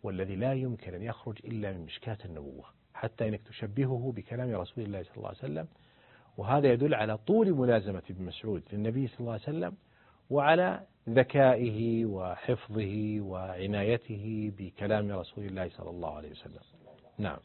والذي لا يمكن أن يخرج إلا من مشكاة النبوة، حتى إنك تشبهه بكلام رسول الله صلى الله عليه وسلم. وهذا يدل على طول ملازمة ابن مسعود للنبي صلى الله عليه وسلم، وعلى ذكائه وحفظه وعنايته بكلام رسول الله صلى الله عليه وسلم. نعم.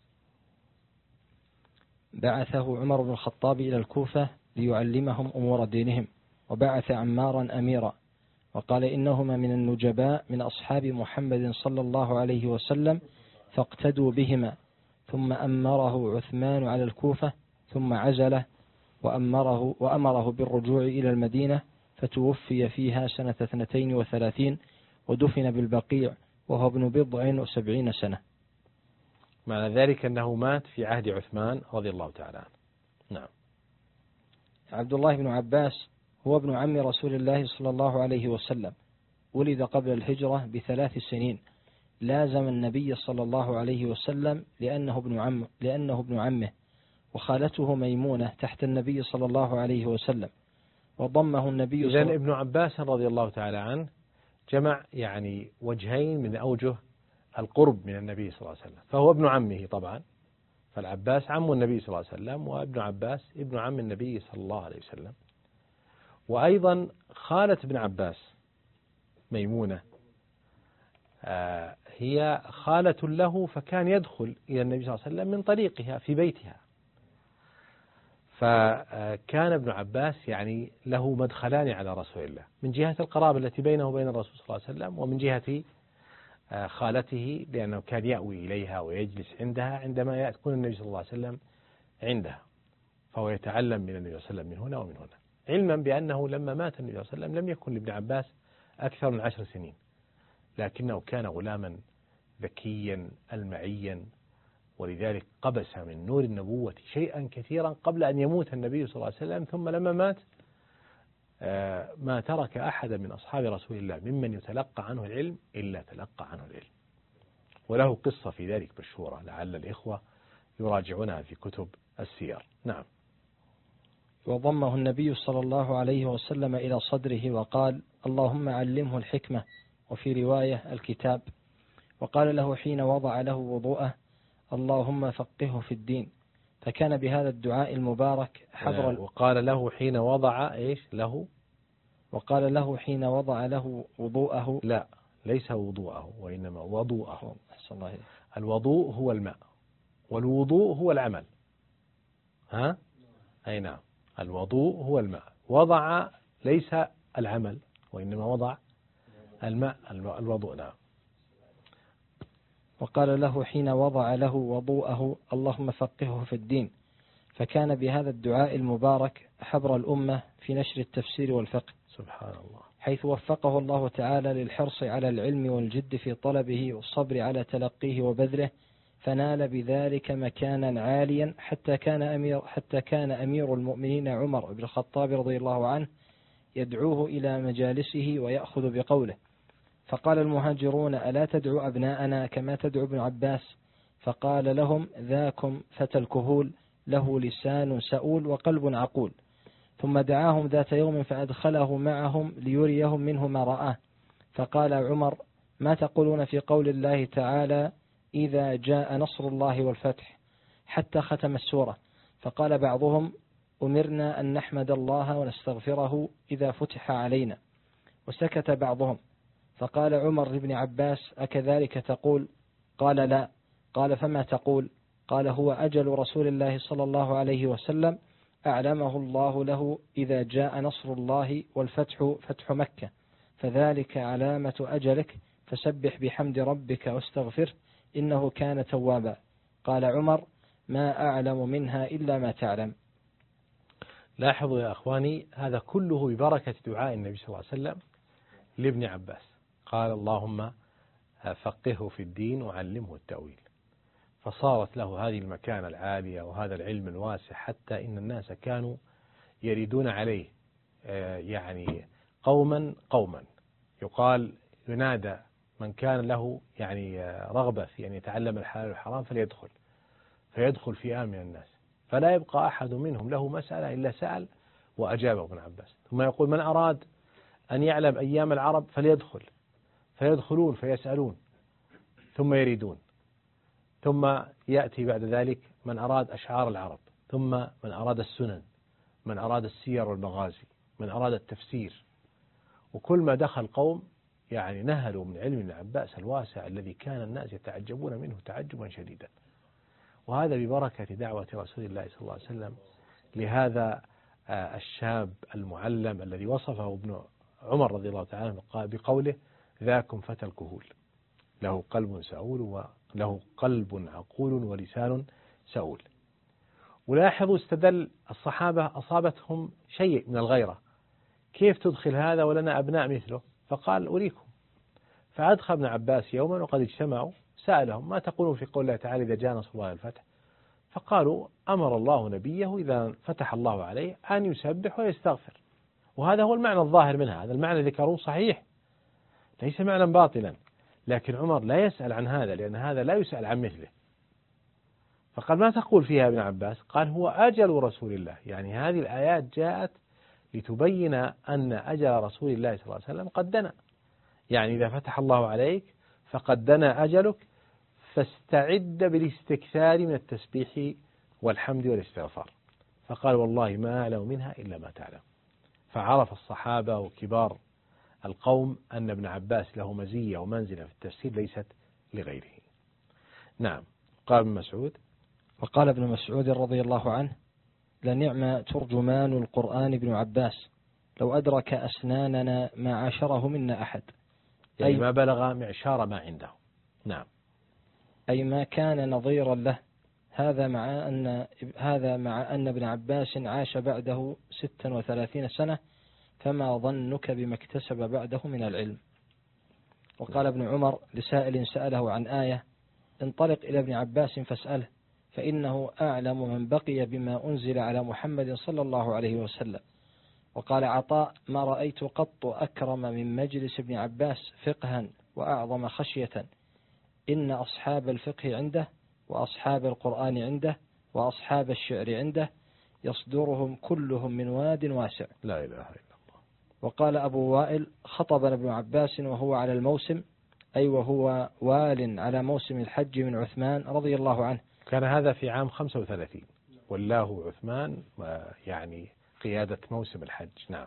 بعثه عمر بن الخطاب إلى الكوفة ليعلمهم أمور دينهم، وبعث عمارا أميرا، وقال إنهما من النجباء من أصحاب محمد صلى الله عليه وسلم فاقتدوا بهما. ثم أمره عثمان على الكوفة ثم عزله وأمره, وأمره بالرجوع إلى المدينة، فتوفي فيها سنة اثنتين وثلاثين ودفن بالبقيع وهو ابن بضع وسبعين سنة. معنى ذلك أنه مات في عهد عثمان رضي الله تعالى عنه. نعم. عبد الله بن عباس هو ابن عم رسول الله صلى الله عليه وسلم، ولد قبل الهجرة بثلاث سنين، لازم النبي صلى الله عليه وسلم لأنه ابن عم لأنه ابن عمه، وخالته ميمونة تحت النبي صلى الله عليه وسلم، وضمه النبي صلى الله عليه وسلم. ابن عباس رضي الله تعالى عنه جمع يعني وجهين من أوجه القرب من النبي صلى الله عليه وسلم، فهو ابن عمه طبعا، فالعباس عم النبي صلى الله عليه وسلم، وابن عباس ابن عم النبي صلى الله عليه وسلم. وأيضا خالة ابن عباس ميمونة آه هي خالة له، فكان يدخل إلى النبي صلى الله عليه وسلم من طريقها في بيتها، فكان ابن عباس يعني له مدخلان على رسول الله، من جهة القرابة التي بينه وبين الرسول صلى الله عليه وسلم، ومن جهة خالته لأنه كان يأوي إليها ويجلس عندها عندما يكون النبي صلى الله عليه وسلم عندها، فهو يتعلم من النبي صلى الله عليه وسلم من هنا ومن هنا، علما بأنه لما مات النبي صلى الله عليه وسلم لم يكن لابن عباس أكثر من عشر سنين، لكنه كان غلاما ذكيا ألمعيا، ولذلك قبس من نور النبوة شيئا كثيرا قبل أن يموت النبي صلى الله عليه وسلم. ثم لما مات ما ترك أحدا من أصحاب رسول الله ممن يتلقى عنه العلم إلا تلقى عنه العلم، وله قصة في ذلك مشهورة لعل الإخوة يراجعونها في كتب السير. نعم. وضمه النبي صلى الله عليه وسلم إلى صدره وقال اللهم علمه الحكمة، وفي رواية الكتاب. وقال له حين وضع له وضوءه اللهم فقهه في الدين، فكان بهذا الدعاء المبارك حبر ال... وقال له حين وضع إيش له وقال له حين وضع له وضوءه لا ليس وضوءه وإنما وضوءه. الله. الوضوء هو الماء والوضوء هو العمل. ها أي نعم، الوضوء هو الماء، وضع ليس العمل وإنما وضع الماء الوضوء. نعم. وقال له حين وضع له وضوءه اللهم فقهه في الدين، فكان بهذا الدعاء المبارك حبر الأمة في نشر التفسير والفقه. سبحان الله. حيث وفقه الله تعالى للحرص على العلم والجد في طلبه والصبر على تلقيه وبذله، فنال بذلك مكانا عاليا حتى كان أمير حتى كان أمير المؤمنين عمر بن الخطاب رضي الله عنه يدعوه إلى مجالسه ويأخذ بقوله، فقال المهاجرون ألا تدعو أبناءنا كما تدعو ابن عباس؟ فقال لهم ذاكم فتى الكهول له لسان سؤول وقلب عقول. ثم دعاهم ذات يوم فأدخله معهم ليريهم منه ما رآه، فقال عمر ما تقولون في قول الله تعالى إذا جاء نصر الله والفتح، حتى ختم السورة. فقال بعضهم أمرنا أن نحمد الله ونستغفره إذا فتح علينا، وسكت بعضهم. فقال عمر لابن عباس أكذلك تقول؟ قال لا. قال فما تقول؟ قال هو أجل رسول الله صلى الله عليه وسلم أعلمه الله له إذا جاء نصر الله والفتح فتح مكة، فذلك علامة أجلك، فسبح بحمد ربك واستغفره إنه كان توابا. قال عمر ما أعلم منها إلا ما تعلم. لاحظوا يا أخواني هذا كله ببركة دعاء النبي صلى الله عليه وسلم لابن عباس، قال اللهم فقهه في الدين وعلمه التأويل، فصارت له هذه المكانة العالية وهذا العلم الواسع، حتى إن الناس كانوا يريدون عليه يعني قوما قوما، يقال ينادى من كان له يعني رغبة في أن يتعلم الحلال والحرام فليدخل، فيدخل فئام من الناس، فلا يبقى أحد منهم له مسألة إلا سأل وأجابه ابن عباس. ثم يقول من أراد أن يعلم أيام العرب فليدخل، فيدخلون فيسألون، ثم يريدون، ثم يأتي بعد ذلك من أراد أشعار العرب، ثم من أراد السنن، من أراد السير والمغازي، من أراد التفسير. وكل ما دخل قوم يعني نهلوا من علم ابن عباس الواسع الذي كان الناس يتعجبون منه تعجبا شديدا. وهذا ببركة دعوة رسول الله صلى الله عليه وسلم لهذا الشاب المعلم الذي وصفه ابن عمر رضي الله تعالى عنه بقوله: ذاكم فتى الكهول، له قلب سؤول وله قلب عقول ولسان سؤول. ولاحظوا استدل الصحابة أصابتهم شيء من الغيرة، كيف تدخل هذا ولنا أبناء مثله؟ فقال: أريكم. فأدخل ابن عباس يوما وقد اجتمعوا، سألهم: ما تقولون في قول الله تعالى إذا جاء نصر الله الفتح؟ فقالوا: أمر الله نبيه إذا فتح الله عليه أن يسبح ويستغفر. وهذا هو المعنى الظاهر منها، هذا المعنى ذكروه صحيح ليس معنى باطلا، لكن عمر لا يسأل عن هذا لأن هذا لا يسأل عن مثله. فقال: ما تقول فيها ابن عباس؟ قال: هو أجل رسول الله، يعني هذه الآيات جاءت لتبين أن أجل رسول الله صلى الله عليه وسلم قد دنا، يعني إذا فتح الله عليك فقد دنا أجلك، فاستعد بالاستكثار من التسبيح والحمد والاستغفار. فقال: والله ما أعلم منها إلا ما تعلم. فعرف الصحابة وكبار القوم أن ابن عباس له مزية ومنزلة في التفسير ليست لغيره. نعم. قال ابن مسعود: وقال ابن مسعود رضي الله عنه: لنعم ترجمان القرآن ابن عباس، لو أدرك أسناننا ما عاشره منا أحد، يعني ما بلغ معشار ما عنده. نعم. أي ما كان نظيرا له. هذا مع أن هذا مع أن ابن عباس عاش بعده ستا وثلاثين سنة، فما ظنك بما اكتسب بعده من العلم. وقال ابن عمر لسائل سأله عن آية: انطلق إلى ابن عباس فاسأله، فإنه أعلم من بقي بما أنزل على محمد صلى الله عليه وسلم. وقال عطاء: ما رأيت قط أكرم من مجلس ابن عباس فقها وأعظم خشية، إن أصحاب الفقه عنده، وأصحاب القرآن عنده، وأصحاب الشعر عنده، يصدرهم كلهم من واد واسع. لا إله إلا الله. وقال أبو وائل: خطبنا ابن عباس وهو على الموسم، أي وهو وال على موسم الحج من عثمان رضي الله عنه. كان هذا في عام خمسة وثلاثين، والله عثمان يعني قيادة موسم الحج. نعم.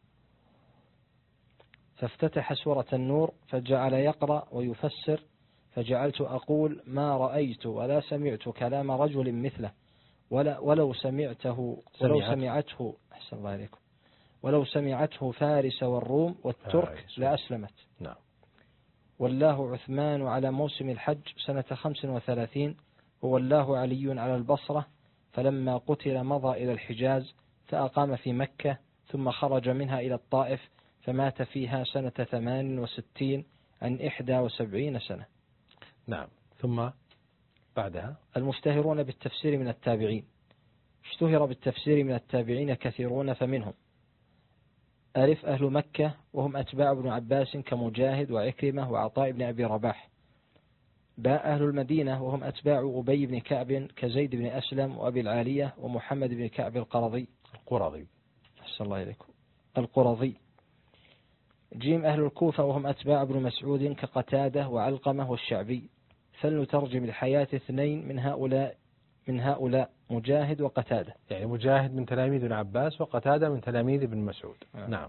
فافتتح سورة النور فجعل يقرأ ويفسر، فجعلت أقول: ما رأيت ولا سمعت كلام رجل مثله، ولا ولو سمعته ولو سمعته أحسن الله عليكم ولو سمعته فارس والروم والترك لأسلمت. نعم. والله عثمان على موسم الحج سنة خمس وثلاثين، وولاه علي على البصرة، فلما قتل مضى إلى الحجاز فأقام في مكة، ثم خرج منها إلى الطائف فمات فيها سنة ثمان وستين عن إحدى وسبعين سنة. نعم. ثم بعدها المشتهرون بالتفسير من التابعين. اشتهر بالتفسير من التابعين كثيرون، فمنهم: ألف أهل مكة وهم أتباع ابن عباس كمجاهد وعكرمة وعطاء بن أبي رباح. باء أهل المدينة وهم أتباع أبي بن كعب كزيد بن أسلم وأبي العالية ومحمد بن كعب القرظي القرظي أحسن الله إليكم القرظي. جيم أهل الكوفة وهم أتباع ابن مسعود كقتادة وعلقمة والشعبي. فلنترجم الحياة اثنين من هؤلاء من هؤلاء مجاهد وقتادة. يعني مجاهد من تلاميذ ابن عباس وقتادة من تلاميذ ابن مسعود. آه. نعم.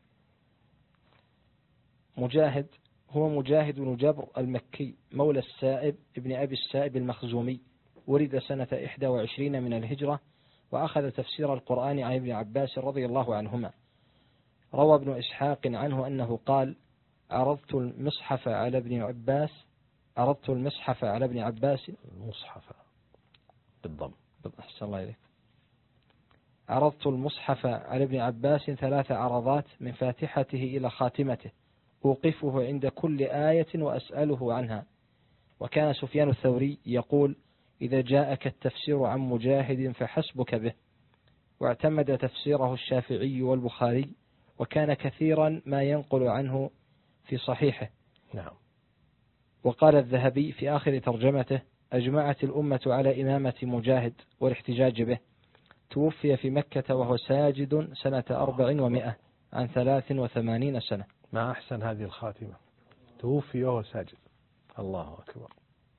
مجاهد هو مجاهد بن جبر المكي مولى السائب ابن أبي السائب المخزومي، ولد سنة إحدى وعشرين من الهجرة، وأخذ تفسير القرآن عن ابن عباس رضي الله عنهما. روى ابن إسحاق عنه أنه قال: عرضت المصحف على ابن عباس عرضت المصحف على ابن عباس المصحف بالضم أحسن الله إليك عرضت المصحف على ابن عباس ثلاث عرضات من فاتحته إلى خاتمته، أوقفه عند كل آية وأسأله عنها. وكان سفيان الثوري يقول: إذا جاءك التفسير عن مجاهد فحسبك به. واعتمد تفسيره الشافعي والبخاري، وكان كثيرا ما ينقل عنه في صحيحه. نعم. وقال الذهبي في آخر ترجمته: أجمعت الأمة على إمامة مجاهد والاحتجاج به. توفي في مكة وهو ساجد سنة أربع ومائة عن ثلاث وثمانين سنة. ما أحسن هذه الخاتمة، توفي وهو ساجد الله أكبر.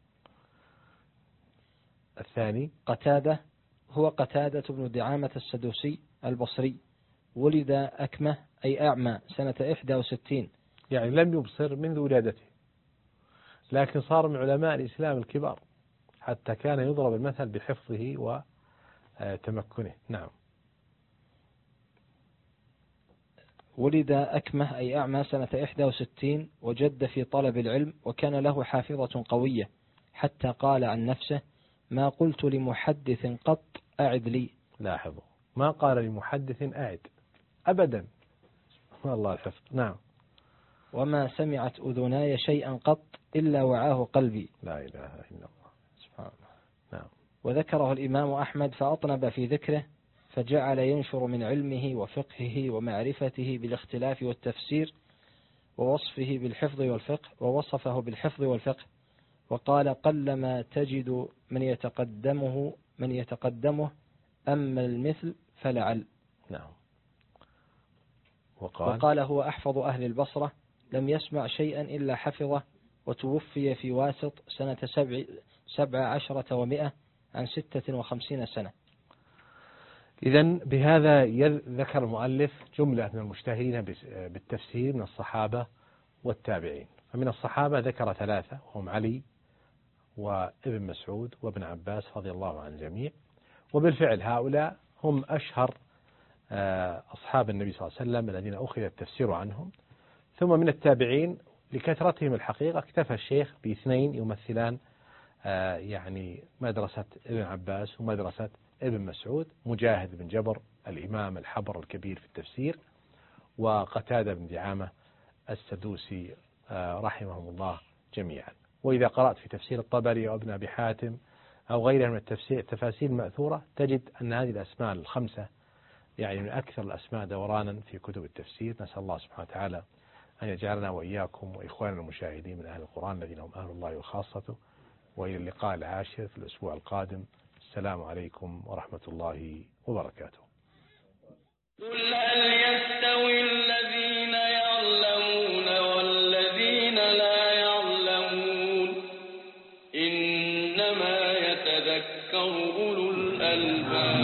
الثاني قتادة هو قتادة بن دعامة السدوسي البصري، ولد أكمة أي أعمى سنة إحدى وستين، يعني لم يبصر منذ ولادته، لكن صار من علماء الإسلام الكبار حتى كان يضرب المثل بحفظه وتمكنه. نعم. ولد أكمة أي أعمى سنة إحدى وستين، وجد في طلب العلم، وكان له حافظة قوية حتى قال عن نفسه: ما قلت لمحدث قط أعد لي. لاحظوا، ما قال لمحدث أعد أبدا، والله الحفظ. نعم. وما سمعت أذناي شيئا قط إلا وعاه قلبي. لا إله إلا الله، سبحان الله. نعم. وذكره الإمام أحمد فأطنب في ذكره، فجعل ينشر من علمه وفقهه ومعرفته بالاختلاف والتفسير، ووصفه بالحفظ والفقه ووصفه بالحفظ والفقه، وقال: قلما تجد من يتقدمه من يتقدمه أما المثل فلعل. نعم. وقال, وقال: هو أحفظ أهل البصرة، لم يسمع شيئا إلا حفظه، وتوفي في واسط سنة سبع, سبع عشرة ومئة عن ستة وخمسين سنة. إذن بهذا ذكر المؤلف جملة من المجتهدين بالتفسير من الصحابة والتابعين. فمن الصحابة ذكر ثلاثة، وهم علي وابن مسعود وابن عباس رضي الله عن الجميع، وبالفعل هؤلاء هم أشهر أصحاب النبي صلى الله عليه وسلم الذين أخذ التفسير عنهم. ثم من التابعين لكثرتهم الحقيقة اكتفى الشيخ باثنين يمثلان يعني مدرسة ابن عباس ومدرسة ابن مسعود: مجاهد بن جبر الإمام الحبر الكبير في التفسير، وقتادة بن دعامة السدوسي رحمهم الله جميعا. وإذا قرأت في تفسير الطبري أو ابن أبي حاتم أو غيرها من التفسير التفاسير المأثورة تجد أن هذه الأسماء الخمسة يعني من أكثر الأسماء دورانا في كتب التفسير. نسأل الله سبحانه وتعالى أن يجعلنا وإياكم وإخواننا المشاهدين من أهل القرآن الذين هم أهل الله وخاصته. وإلى اللقاء العاشر في الأسبوع القادم. السلام عليكم ورحمة الله وبركاته. قل هل يستوي الذين يعلمون والذين لا يعلمون إنما يتذكر أولو الألباب.